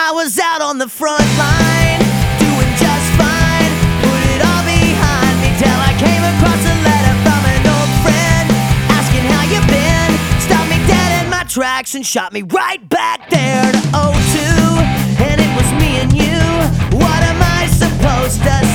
I was out on the front line, doing just fine. Put it all behind me till I came across a letter from an old friend asking how you been. Stopped me dead in my tracks and shot me right back there to O2. And it was me and you. What am I supposed to